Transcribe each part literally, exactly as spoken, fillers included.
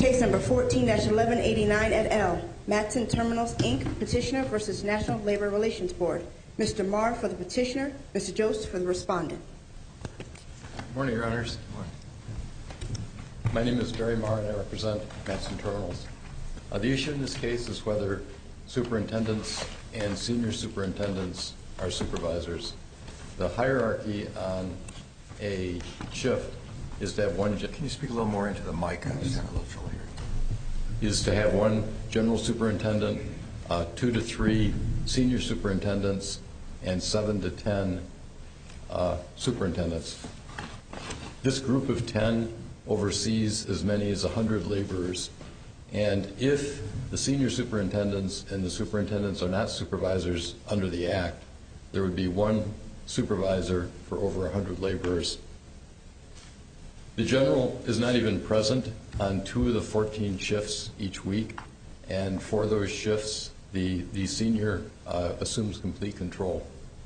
Case number fourteen dash eleven eighty-nine et al. Matson Terminals, Incorporated. Petitioner versus National Labor Relations Board. Mister Marr for the petitioner, Mister Joseph for the respondent. Good morning, Your Honors. Good morning. My name is Barry Marr, and I represent Matson Terminals. Uh, the issue in this case is whether superintendents and senior superintendents are supervisors. The hierarchy on a shift is to have one. Can you speak a little more into the mic? I'm just having a little trouble here. Is to have one general superintendent, uh, two to three senior superintendents, and seven to ten uh, superintendents. This group of ten oversees as many as one hundred laborers, and if the senior superintendents and the superintendents are not supervisors under the Act, there would be one supervisor for over one hundred laborers. The general is not even present on two of the fourteen shifts each week, and for those shifts, the, the senior uh, assumes complete control.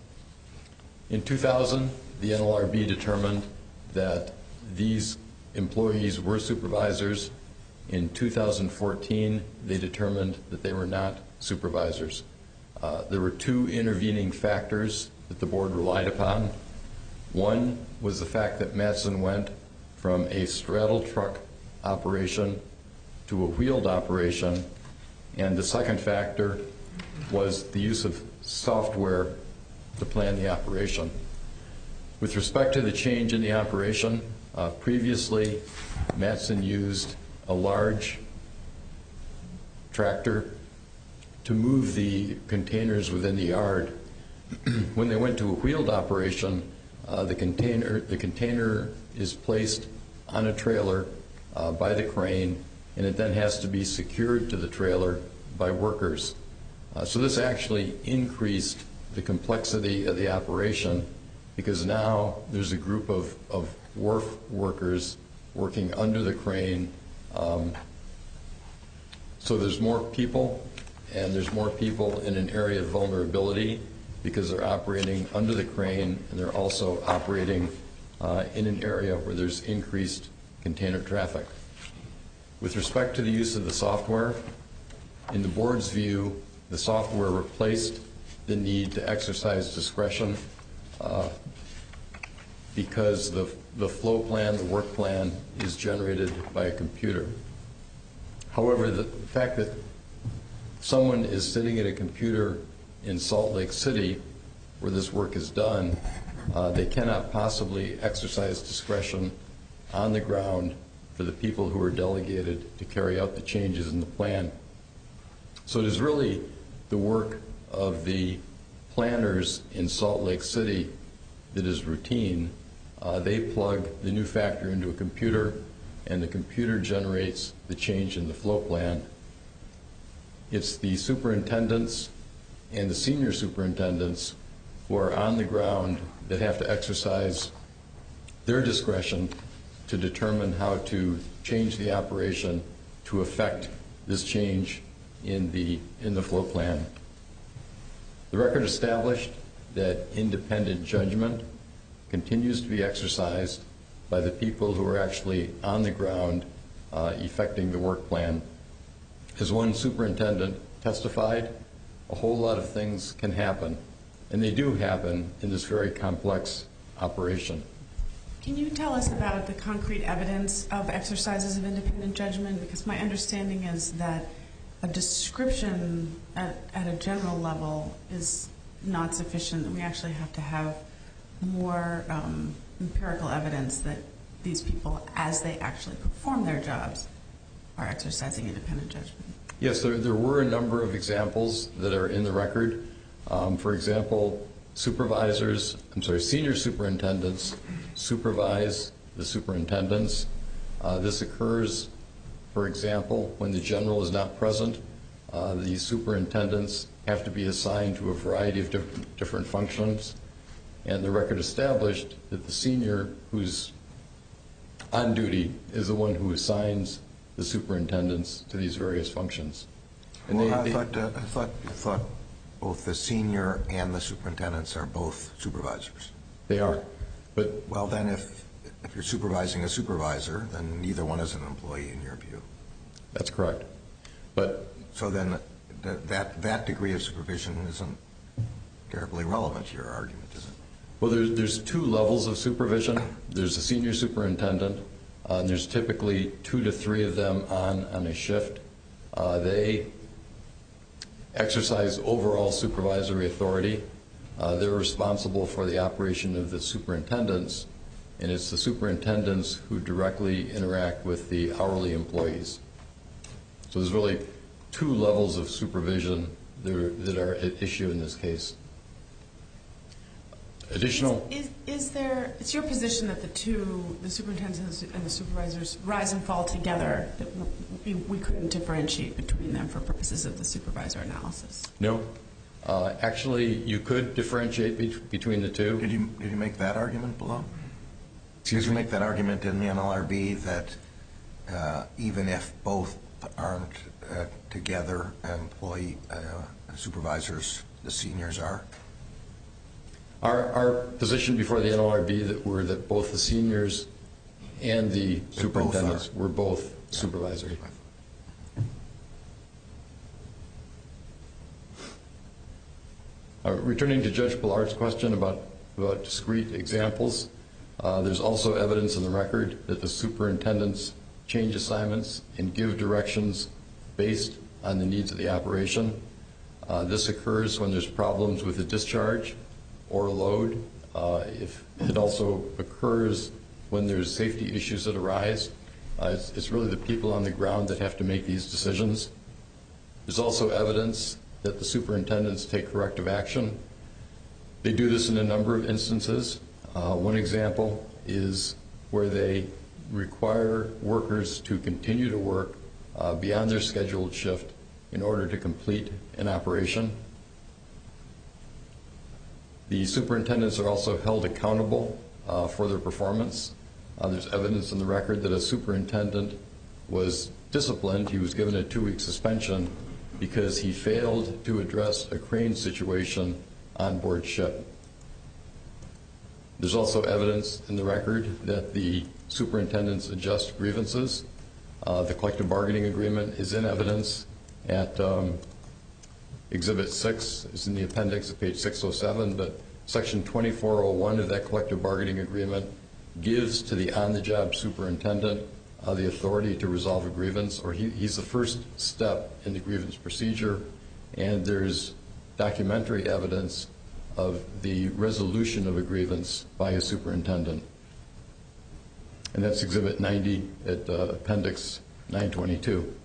In two thousand, the N L R B determined that these employees were supervisors. In two thousand fourteen, they determined that they were not supervisors. Uh, there were two intervening factors that the board relied upon. One was the fact that Matson went from a straddle truck operation to a wheeled operation, and the second factor was the use of software to plan the operation. With respect to the change in the operation, uh, previously Matson used a large tractor to move the containers within the yard. When they went to a wheeled operation, uh, the container the container is placed on a trailer uh, by the crane, and it then has to be secured to the trailer by workers. Uh, so this actually increased the complexity of the operation, because now there's a group of, of wharf workers working under the crane. Um, so there's more people, and there's more people in an area of vulnerability because they're operating under the crane, and they're also operating uh, in an area where there's increased container traffic. With respect to the use of the software, in the board's view, the software replaced the need to exercise discretion uh, because the, the flow plan, the work plan, is generated by a computer. However, the fact that someone is sitting at a computer in Salt Lake City where this work is done, uh, they cannot possibly exercise discretion on the ground for the people who are delegated to carry out the changes in the plan. So it is really the work of the planners in Salt Lake City that is routine. Uh, they plug the new factor into a computer, and the computer generates the change in the flow plan. It's the superintendents and the senior superintendents who are on the ground that have to exercise their discretion to determine how to change the operation to affect this change in the in the flow plan. The record established that independent judgment continues to be exercised by the people who are actually on the ground uh, effecting the work plan. As one superintendent testified, a whole lot of things can happen, and they do happen in this very complex operation. Can you tell us about the concrete evidence of exercises of independent judgment? Because my understanding is that a description at, at a general level is not sufficient. We actually have to have more um, empirical evidence that these people, as they actually perform their jobs, are exercising independent judgment. Yes, there, there were a number of examples that are in the record. Um, for example, supervisors, I'm sorry, senior superintendents supervise the superintendents. Uh, this occurs, for example, when the general is not present. Uh, the superintendents have to be assigned to a variety of different, different functions, and the record established that the senior who's on duty is the one who assigns the superintendents to these various functions. And well, they, I, they, thought, uh, I thought I thought both the senior and the superintendents are both supervisors. They are, but well, then if if you're supervising a supervisor, then neither one is an employee in your view. That's correct. But so then th- that that degree of supervision isn't terribly relevant to your argument, is it? Well, there's, there's two levels of supervision. There's a senior superintendent, uh, and there's typically two to three of them on, on a shift. Uh, they exercise overall supervisory authority. Uh, they're responsible for the operation of the superintendents, and it's the superintendents who directly interact with the hourly employees. So there's really two levels of supervision that are, that are at issue in this case. Additional. Is, is, is there? It's your position that the two, the superintendents and the supervisors, rise and fall together. That we, we couldn't differentiate between them for purposes of the supervisor analysis. No. Uh, actually, you could differentiate be- between the two. Did you did you make that argument below? Excuse did you me? make that argument in the N L R B that uh, even if both aren't uh, together employee uh, supervisors, the seniors are? Our, our position before the N L R B that were that both the seniors and the They superintendents both were both Yeah. supervisory. Uh, returning to Judge Pillard's question about, about discrete examples, uh, there's also evidence in the record that the superintendents change assignments and give directions based on the needs of the operation. Uh, this occurs when there's problems with the discharge or load. Uh, if it also occurs when there's safety issues that arise, uh, it's, it's really the people on the ground that have to make these decisions. There's also evidence that the superintendents take corrective action. They do this in a number of instances. Uh, one example is where they require workers to continue to work uh, beyond their scheduled shift in order to complete an operation. The superintendents are also held accountable uh, for their performance. Uh, there's evidence in the record that a superintendent was disciplined. He was given a two-week suspension because he failed to address a crane situation on board ship. There's also evidence in the record that the superintendents adjust grievances. Uh, the collective bargaining agreement is in evidence at um, Exhibit six. It's in the appendix at page six oh seven, but Section twenty-four oh one of that collective bargaining agreement gives to the on-the-job superintendent uh, the authority to resolve a grievance, or he, he's the first step in the grievance procedure, and there's documentary evidence of the resolution of a grievance by a superintendent. And that's Exhibit ninety at uh, Appendix nine twenty-two.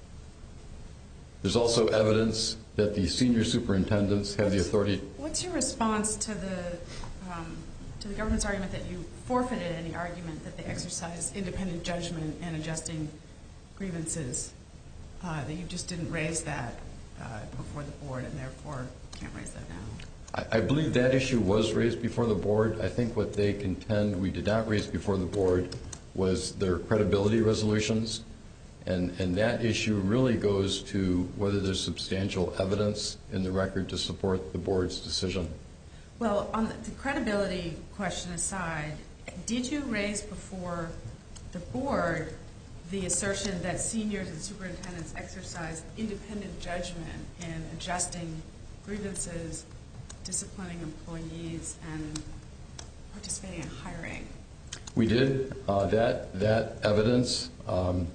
There's also evidence that the senior superintendents have the authority. What's your response to the um, to the government's argument that you forfeited any argument that they exercise independent judgment in adjusting grievances, uh, that you just didn't raise that uh, before the board and therefore can't raise that now? I, I believe that issue was raised before the board. I think what they contend we did not raise before the board was their credibility resolutions. And, and that issue really goes to whether there's substantial evidence in the record to support the board's decision. Well, on the, the credibility question aside, did you raise before the board the assertion that seniors and superintendents exercise independent judgment in adjusting grievances, disciplining employees, and participating in hiring? We did. Uh, that, that evidence um,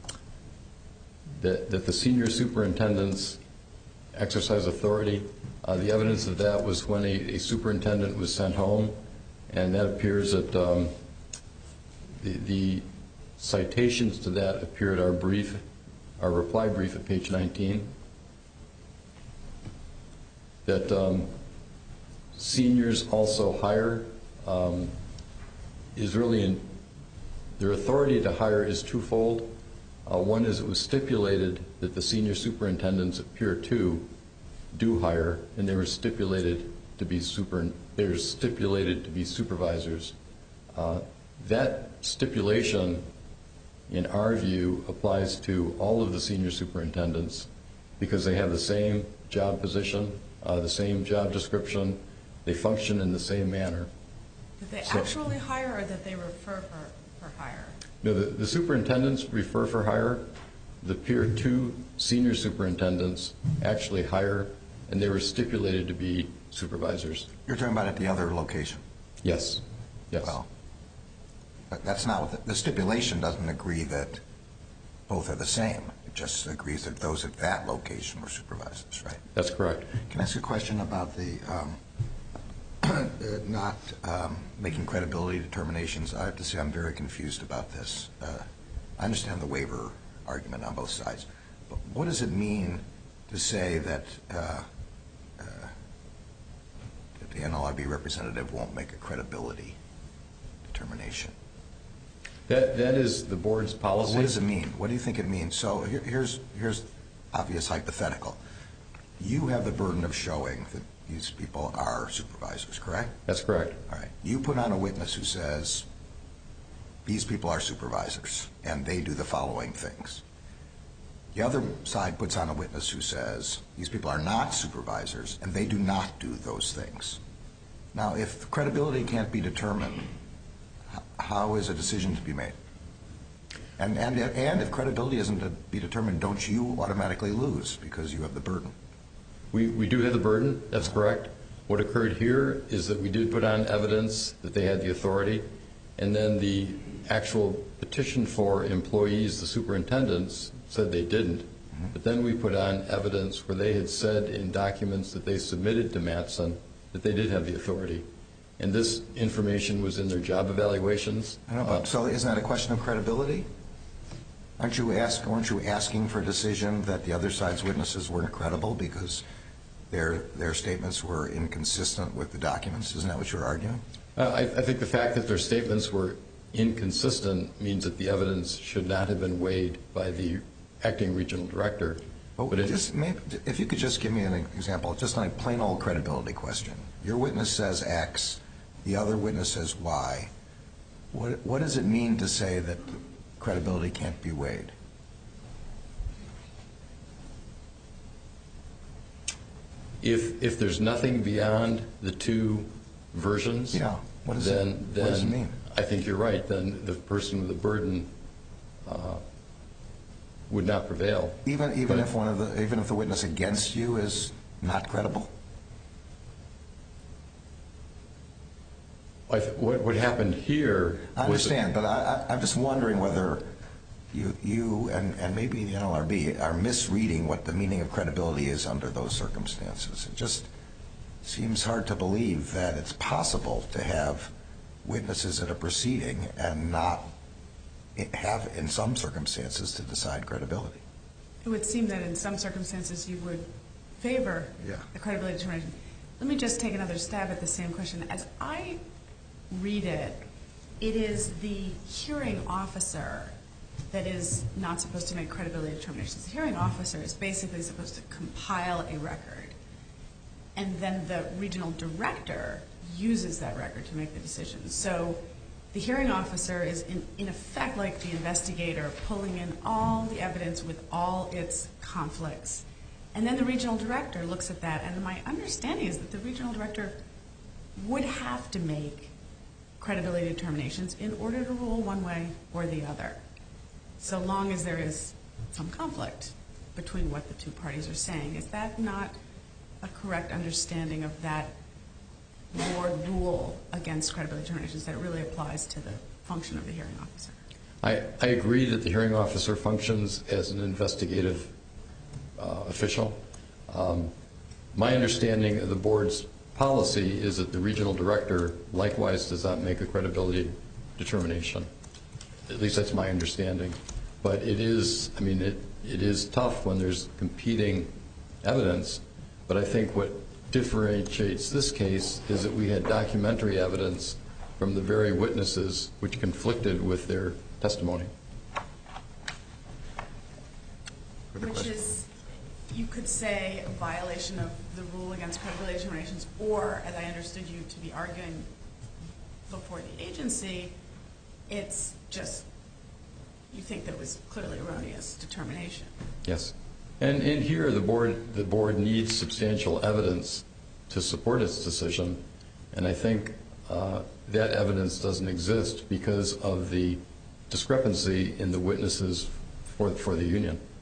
That, that the senior superintendents exercise authority. Uh, the evidence of that was when a, a superintendent was sent home, and that appears at um, the, the citations to that appear at our brief, our reply brief at page nineteen. That um, seniors also hire um, is really in their authority to hire is twofold. Uh, one is it was stipulated that the senior superintendents at Pier two do hire, and they were stipulated to be super. They were stipulated to be supervisors. Uh, that stipulation, in our view, applies to all of the senior superintendents because they have the same job position, uh, the same job description. They function in the same manner. That they So- actually hire, or that they refer for, for hire? No, the, the superintendents refer for hire. the Pier two senior superintendents actually hire, and they were stipulated to be supervisors. You're talking about at the other location? Yes. Yes. Well, but that's not what the, the stipulation doesn't agree that both are the same. It just agrees that those at that location were supervisors, right? That's correct. Can I ask you a question about the um, uh, not um, making credibility determinations? I have to say I'm very confused about this. Uh, I understand the waiver argument on both sides, but what does it mean to say that, uh, uh, that the N L R B representative won't make a credibility determination? That that is the board's policy. What does it mean? What do you think it means? So here, here's here's obvious hypothetical. You have the burden of showing that these people are supervisors, correct? That's correct. All right. You put on a witness who says these people are supervisors and they do the following things. The other side puts on a witness who says these people are not supervisors and they do not do those things. Now, if credibility can't be determined, how is a decision to be made? And, and, and if credibility isn't to be determined, don't you automatically lose because you have the burden? We, we do have the burden. That's correct. What occurred here is that we did put on evidence that they had the authority, and then the actual petition for employees, the superintendents, said they didn't. Mm-hmm. But then we put on evidence where they had said in documents that they submitted to Mattson that they did have the authority. And this information was in their job evaluations. I don't know, uh, so isn't that a question of credibility? Aren't you ask, weren't you asking for a decision that the other side's witnesses weren't credible because their their statements were inconsistent with the documents? Isn't that what you're arguing? Uh, I, I think the fact that their statements were inconsistent means that the evidence should not have been weighed by the acting regional director. Oh, but it, just maybe, if you could just give me an example, just like plain old credibility question. Your witness says X, the other witness says Y. What what does it mean to say that credibility can't be weighed? If if there's nothing beyond the two versions, yeah. What does then it, then what does it mean? I think you're right. Then the person with the burden uh, would not prevail. Even even but, if one of the even if the witness against you is not credible. I th- what what happened here? I was understand, but I, I, I'm just wondering whether you you and and maybe the N L R B are misreading what the meaning of credibility is under those circumstances. It just seems hard to believe that it's possible to have witnesses at a proceeding and not have, in some circumstances, to decide credibility. It would seem that in some circumstances you would favor yeah. the credibility determination. Let me just take another stab at the same question. As I read it, it is the hearing officer that is not supposed to make credibility determinations. The hearing officer is basically supposed to compile a record, and then the regional director uses that record to make the decision. So the hearing officer is, in, in effect, like the investigator, pulling in all the evidence with all its conflicts. And then the regional director looks at that, and my understanding is that the regional director would have to make credibility determinations in order to rule one way or the other, so long as there is some conflict between what the two parties are saying. Is that not a correct understanding of that board rule against credibility determinations, that it really applies to the function of the hearing officer? I, I agree that the hearing officer functions as an investigative uh, official. Um, my understanding of the board's policy is that the regional director likewise does not make a credibility determination. At least that's my understanding. But it is, I mean, it, it is tough when there's competing evidence, but I think what differentiates this case is that we had documentary evidence from the very witnesses which conflicted with their testimony. Which is, you could say, a violation of the rule against credibility determinations, or, as I understood you to be arguing before the agency, it's just, you think that was clearly erroneous determination. Yes. And, and here the board, the board needs substantial evidence to support its decision, and I think uh, that evidence doesn't exist because of the discrepancy in the witnesses for, for the union.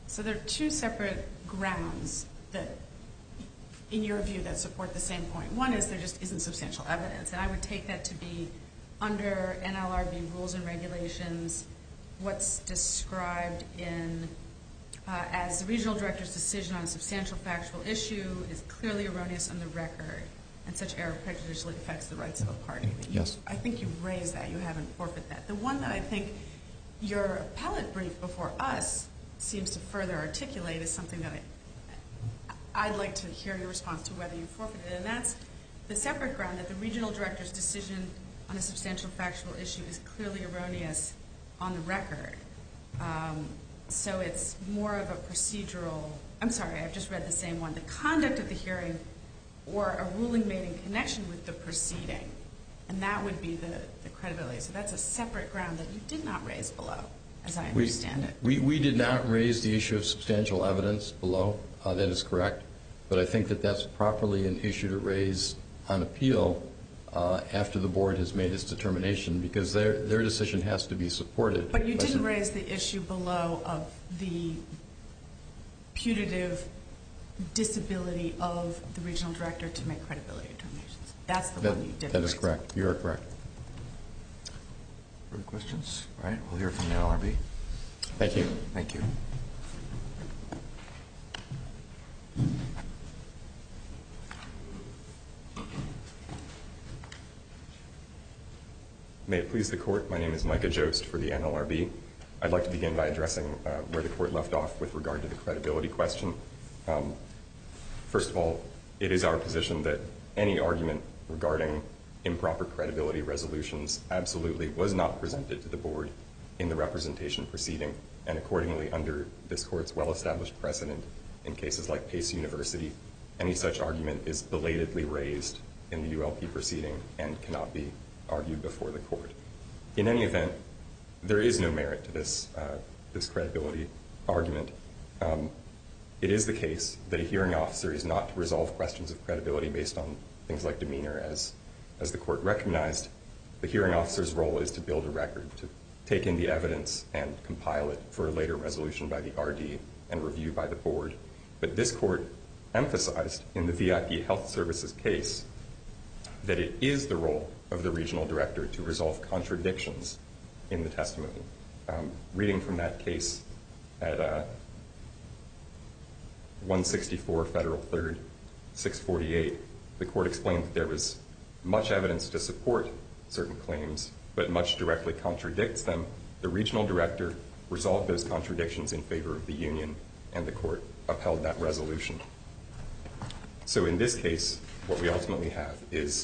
So there are two separate grounds that, in your view, that support the same point. One is there just isn't substantial evidence, and I would take that to be under N L R B rules and regulations, what's described in uh, as the regional director's decision on a substantial factual issue is clearly erroneous on the record, and such error prejudicially affects the rights of a party. You, yes. I think you raised that. You haven't forfeited that. The one that I think your appellate brief before us seems to further articulate is something that I, I'd like to hear your response to whether you forfeited it, and that's the separate ground that the regional director's decision on a substantial factual issue is clearly erroneous on the record. Um, so it's more of a procedural, I'm sorry, I've just read the same one. The conduct of the hearing or a ruling made in connection with the proceeding, and that would be the, the credibility. So that's a separate ground that you did not raise below, as I understand we, it. We, we did not raise the issue of substantial evidence below. Uh, that is correct. But I think that that's properly an issue to raise on appeal uh, after the board has made its determination, because their their decision has to be supported. But you didn't raise the issue below of the putative disability of the regional director to make credibility determinations. That's the that, one you didn't That is raise. correct. You are correct. Further questions? All right, we'll hear from the N L R B. Thank you. Thank you. May it please the Court, my name is Micah Jost for the N L R B. I'd like to begin by addressing uh, where the Court left off with regard to the credibility question. Um, first of all, it is our position that any argument regarding improper credibility resolutions absolutely was not presented to the board in the representation proceeding, and accordingly, under this Court's well-established precedent in cases like Pace University, any such argument is belatedly raised in the U L P proceeding and cannot be argued before the Court. In any event, there is no merit to this, uh, this credibility argument. Um, it is the case that a hearing officer is not to resolve questions of credibility based on things like demeanor, as, as the Court recognized. The hearing officer's role is to build a record, to take in the evidence and compile it for a later resolution by the R D and review by the board. But this Court emphasized in the V I P Health Services case that it is the role of the regional director to resolve contradictions in the testimony. Um, reading from that case at uh, one sixty-four Federal third, six forty-eight, the Court explained that there was much evidence to support certain claims, but much directly contradicts them. The regional director resolved those contradictions in favor of the union, and the Court upheld that resolution. So in this case, what we ultimately have is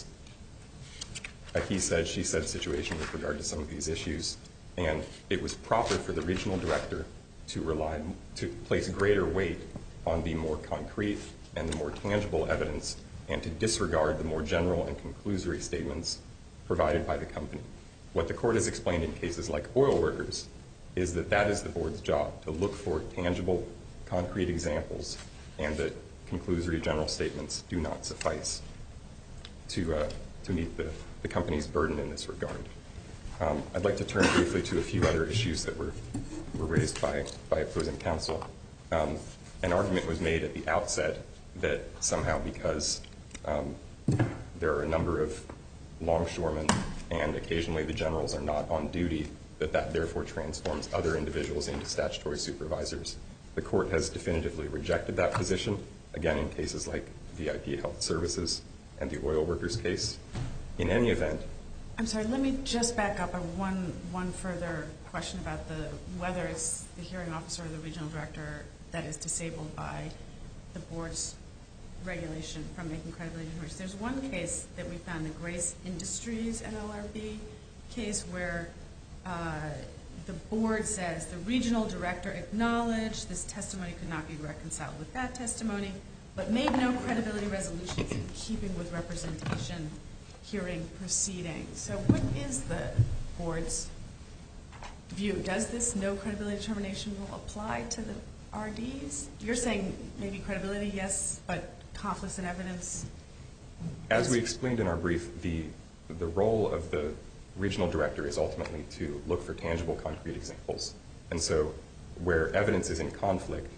a he said, she said situation with regard to some of these issues, and it was proper for the regional director to rely, to place greater weight on the more concrete and the more tangible evidence, and to disregard the more general and conclusory statements provided by the company. What the Court has explained in cases like oil workers is that that is the board's job, to look for tangible, concrete examples, and that conclusory general statements do not suffice to uh, to meet the, the company's burden in this regard. Um, I'd like to turn briefly to a few other issues that were, were raised by, by opposing counsel. Um, an argument was made at the outset that somehow because um, there are a number of longshoremen and occasionally the generals are not on duty, that that therefore transforms other individuals into statutory supervisors. The Court has definitively rejected that position, again in cases like V I P Health Services and the oil workers case. In any event, I'm sorry, let me just back up on one, one further question about the whether it's the hearing officer or the regional director that is disabled by the board's regulation from making credibility determinations. There's one case that we found, the Grace Industries N L R B case, where uh, the board says the regional director acknowledged this testimony could not be reconciled with that testimony, but made no credibility resolutions in keeping with representation hearing proceedings. So what is the board's view? Does this no credibility determination rule apply to the R Ds? You're saying maybe credibility, yes, but conflicts in evidence? as we explained in our brief, the the role of the regional director is ultimately to look for tangible, concrete examples. And so where evidence is in conflict,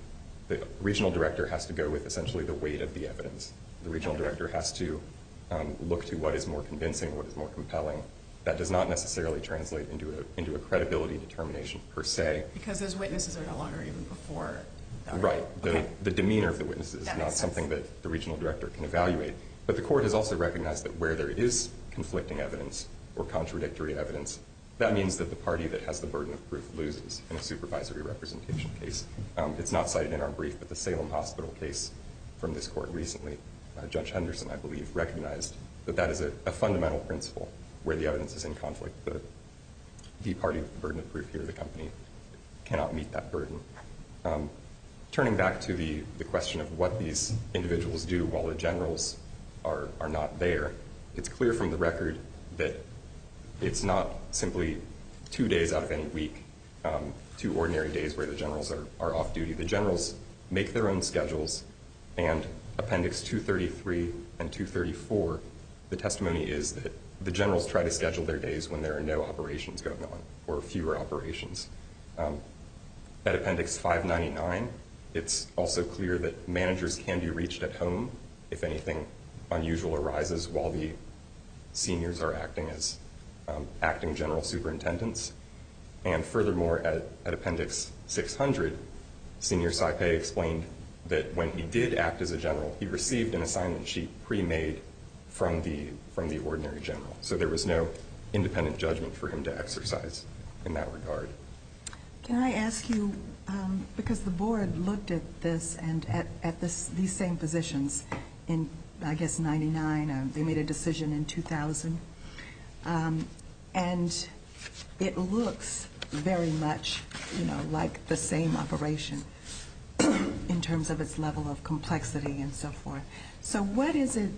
the regional director has to go with essentially the weight of the evidence. The regional director has to um, look to what is more convincing, what is more compelling. That does not necessarily translate into a, into a credibility determination per se. Because those witnesses are no longer even before. The right. The, okay. the demeanor of the witnesses That is not makes something sense. that the regional director can evaluate. But the court has also recognized that where there is conflicting evidence or contradictory evidence, that means that the party that has the burden of proof loses in a supervisory representation case. Um, it's not cited in our brief, but the Salem Hospital case from this court recently, uh, Judge Henderson, I believe, recognized that that is a, a fundamental principle where the evidence is in conflict. The, the party with the burden of proof here, the company, cannot meet that burden. Um, turning back to the, the question of what these individuals do while the generals are, are not there, it's clear from the record that it's not simply two days out of any week, um, two ordinary days where the generals are, are off duty. The generals make their own schedules, and Appendix two thirty-three and two thirty-four, the testimony is that the generals try to schedule their days when there are no operations going on or fewer operations. Um, at Appendix five ninety-nine, it's also clear that managers can be reached at home if anything unusual arises while the seniors are acting as um, acting general superintendents. And furthermore, at, at Appendix six hundred, Senior Saipei explained that when he did act as a general, he received an assignment sheet pre-made from the from the ordinary general. So there was no independent judgment for him to exercise in that regard. Can I ask you, um, because the board looked at this and at, at this these same positions in, I guess, ninety-nine, uh, they made a decision in two thousand, um, and it looks very much, you know, like the same operation in terms of its level of complexity and so forth. So what is it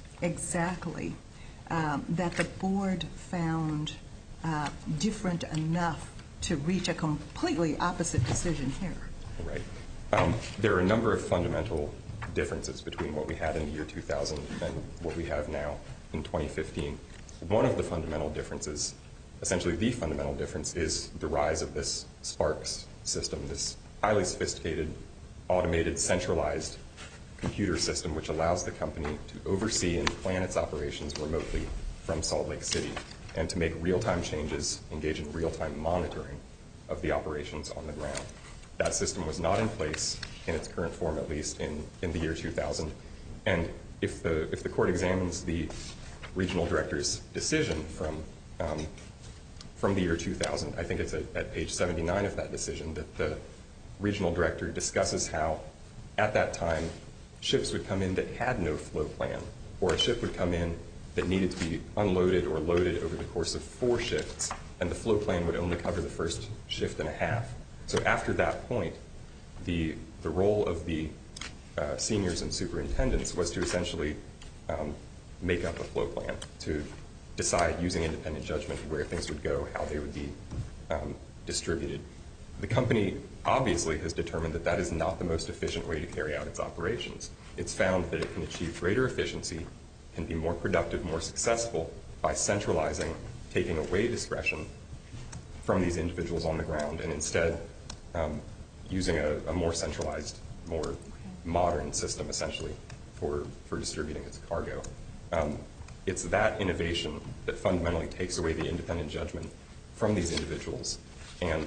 exactly um, that the board found uh, different enough to reach a completely opposite decision here? Right. Um, there are a number of fundamental differences between what we had in the year two thousand and what we have now in twenty fifteen. One of the fundamental differences, essentially the fundamental difference, is the rise of this Sparks system, this highly sophisticated, automated, centralized computer system which allows the company to oversee and plan its operations remotely from Salt Lake City and to make real-time changes, engage in real-time monitoring of the operations on the ground. That system was not in place, in its current form at least, in, in the year two thousand. And if the, if the court examines the regional director's decision from, um, from the year two thousand, I think it's at, at page seventy-nine of that decision that the regional director discusses how, at that time, ships would come in that had no flow plan, or a ship would come in that needed to be unloaded or loaded over the course of four shifts, and the flow plan would only cover the first shift and a half. So after that point, the, the role of the uh, seniors and superintendents was to essentially um, make up a flow plan, to decide using independent judgment where things would go, how they would be um, distributed. The company obviously has determined that that is not the most efficient way to carry out its operations. It's found that it can achieve greater efficiency, can be more productive, more successful by centralizing, taking away discretion from these individuals on the ground, and instead um, using a, a more centralized, more modern system, essentially, for, for distributing its cargo. Um, it's that innovation that fundamentally takes away the independent judgment from these individuals and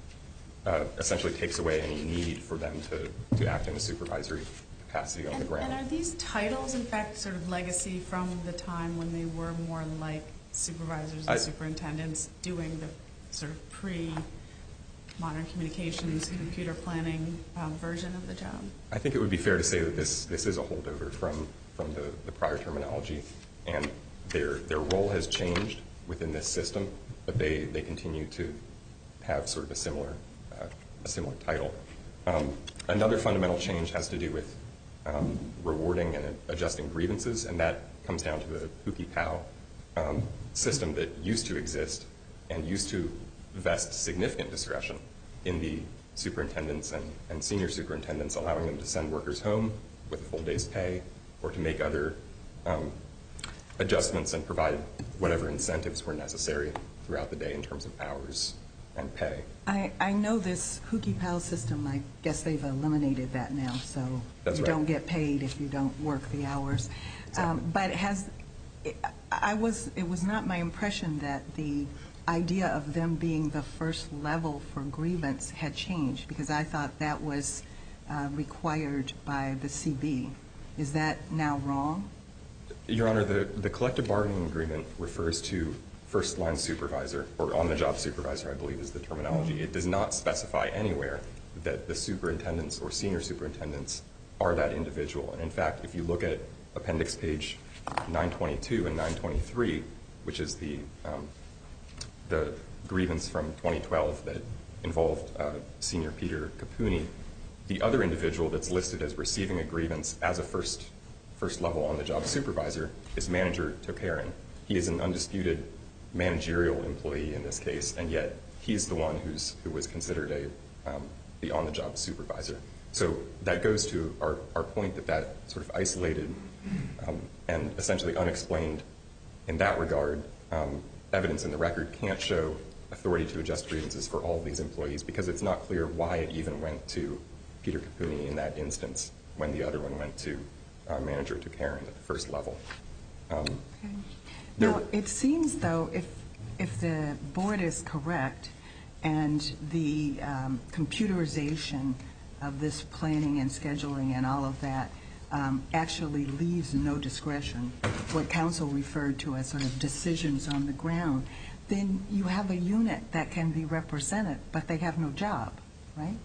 uh, essentially takes away any need for them to, to act in a supervisory capacity on and, the ground. And are these titles, in fact, sort of legacy from the time when they were more like supervisors and I, superintendents doing the sort of pre-modern communications, computer planning um, version of the job? I think it would be fair to say that this, this is a holdover from, from the, the prior terminology, and their, their role has changed within this system, but they, they continue to have sort of a similar, uh, a similar title. Um, another fundamental change has to do with um, rewarding and adjusting grievances, and that comes down to the Huki-Pow um, system that used to exist and used to vest significant discretion in the superintendents and, and senior superintendents, allowing them to send workers home with a full day's pay or to make other um, adjustments and provide whatever incentives were necessary throughout the day in terms of hours and pay. I, I know this Hookie Pal system, I guess they've eliminated that now, so That's you right. don't get paid if you don't work the hours. Um, but has, I was, it was not my impression that the idea of them being the first level for grievance had changed, because I thought that was uh, required by the C B. Is that now wrong? Your Honor, the, the collective bargaining agreement refers to first-line supervisor, or on-the-job supervisor, I believe is the terminology. Mm-hmm. It does not specify anywhere that the superintendents or senior superintendents are that individual. And in fact, if you look at appendix page nine twenty-two and nine twenty-three, which is the um, the grievance from twenty twelve that involved uh, Senior Peter Capuni, the other individual that's listed as receiving a grievance as a first first level on-the-job supervisor is Manager Tokaran. He is an undisputed managerial employee in this case, and yet he's the one who's who was considered a um, the on-the-job supervisor. So that goes to our, our point that that sort of isolated um, and essentially unexplained in that regard um, evidence in the record can't show authority to adjust grievances for all of these employees, because it's not clear why it even went to Peter Capuni in that instance when the other one went to uh, Manager Tokaran at the first level. Um, Okay. Now, it seems, though, if if the board is correct and the um, computerization of this planning and scheduling and all of that um, actually leaves no discretion, what counsel referred to as sort of decisions on the ground, then you have a unit that can be represented, but they have no job, right?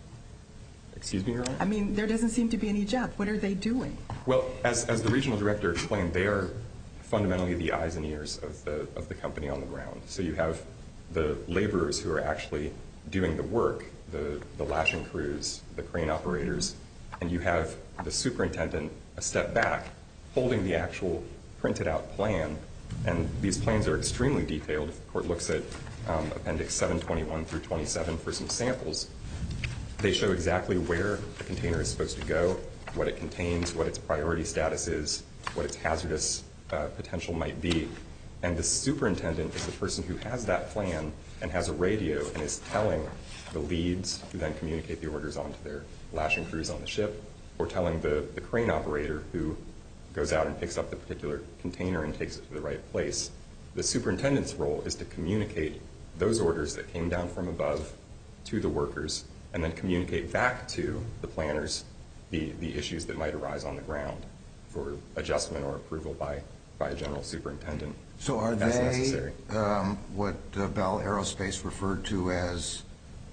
Excuse me, Your Honor? I mean, there doesn't seem to be any job. What are they doing? Well, as, as the regional director explained, they are fundamentally the eyes and ears of the of the company on the ground. So you have the laborers who are actually doing the work, the, the lashing crews, the crane operators, and you have the superintendent a step back holding the actual printed out plan. And these plans are extremely detailed. If the court looks at um, appendix seven twenty-one through twenty-seven for some samples, they show exactly where the container is supposed to go, what it contains, what its priority status is, what its hazardous uh, potential might be. And the superintendent is the person who has that plan and has a radio and is telling the leads, who then communicate the orders onto their lashing crews on the ship, or telling the, the crane operator who goes out and picks up the particular container and takes it to the right place. The superintendent's role is to communicate those orders that came down from above to the workers and then communicate back to the planners the, the issues that might arise on the ground for adjustment or approval by, by a general superintendent. So are as they necessary. um, what uh, Bell Aerospace referred to as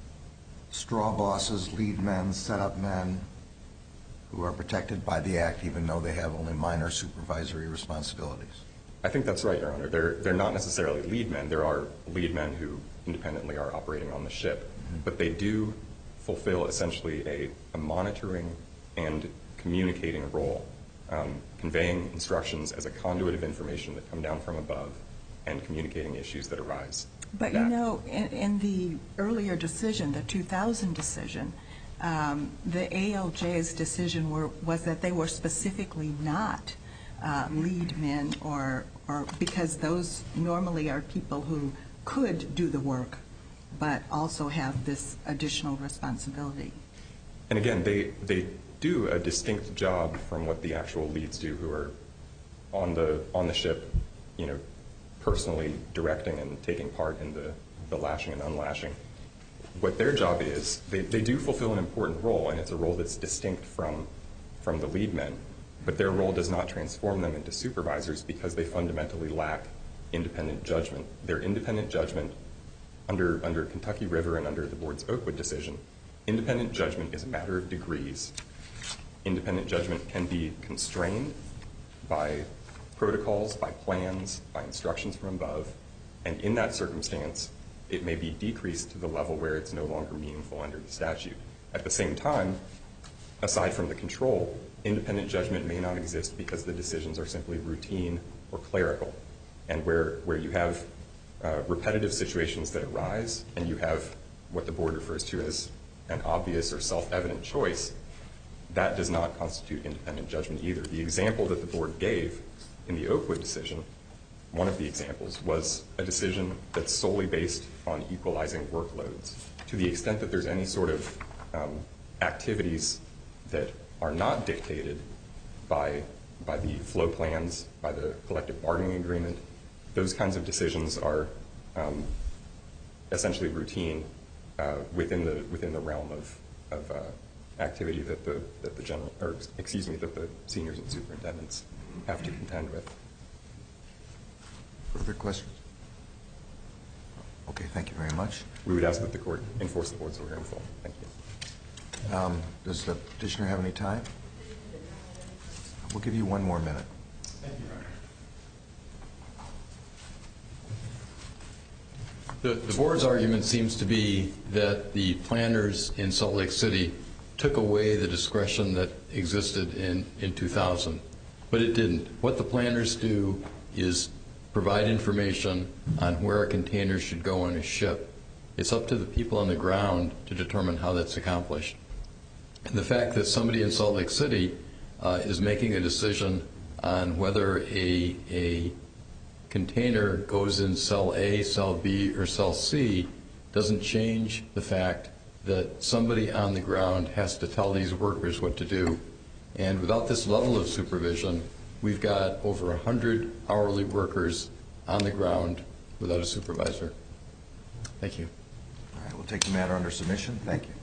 straw bosses, lead men, setup men, who are protected by the Act even though they have only minor supervisory responsibilities? I think that's right, Your Honor. They're, they're not necessarily lead men. There are lead men who independently are operating on the ship, mm-hmm. but they do fulfill essentially a, a monitoring and communicating role, um, conveying instructions as a conduit of information that come down from above and communicating issues that arise. But, you know, in, in the earlier decision, the two thousand decision, um, the A L J's decision were, was that they were specifically not uh, lead men or, or because those normally are people who could do the work but also have this additional responsibility. And again, they, they do a distinct job from what the actual leads do who are on the, on the ship, you know, personally directing and taking part in the, the lashing and unlashing. What their job is, they, they do fulfill an important role, and it's a role that's distinct from, from the lead men, but their role does not transform them into supervisors because they fundamentally lack independent judgment. Their independent judgment under, under Kentucky River and under the board's Oakwood decision, independent judgment is a matter of degrees. Independent judgment can be constrained by protocols, by plans, by instructions from above, and in that circumstance, it may be decreased to the level where it's no longer meaningful under the statute. At the same time, aside from the control, independent judgment may not exist because the decisions are simply routine or clerical, and where, where you have uh, repetitive situations that arise and you have what the board refers to as an obvious or self-evident choice, that does not constitute independent judgment either. The example that the board gave in the Oakwood decision one of the examples, was a decision that's solely based on equalizing workloads. To the extent that there's any sort of um, activities that are not dictated by by the flow plans, by the collective bargaining agreement, those kinds of decisions are um, essentially routine uh, within the within the realm of of uh, activity that the that the general or excuse me that the seniors and superintendents have to contend with. Further questions? Okay, thank you very much. We would ask that the court enforce the board's order in full. Thank you. Um, does the petitioner have any time? We'll give you one more minute. Thank you, Your Honor. The, the board's argument seems to be that the planners in Salt Lake City took away the discretion that existed in, in two thousand, but it didn't. What the planners do is provide information on where a container should go on a ship. It's up to the people on the ground to determine how that's accomplished. And the fact that somebody in Salt Lake City uh, is making a decision on whether a, a container goes in cell A, cell B, or cell C doesn't change the fact that somebody on the ground has to tell these workers what to do. And without this level of supervision, we've got over one hundred hourly workers on the ground without a supervisor. Thank you. All right, we'll take the matter under submission. Thank you.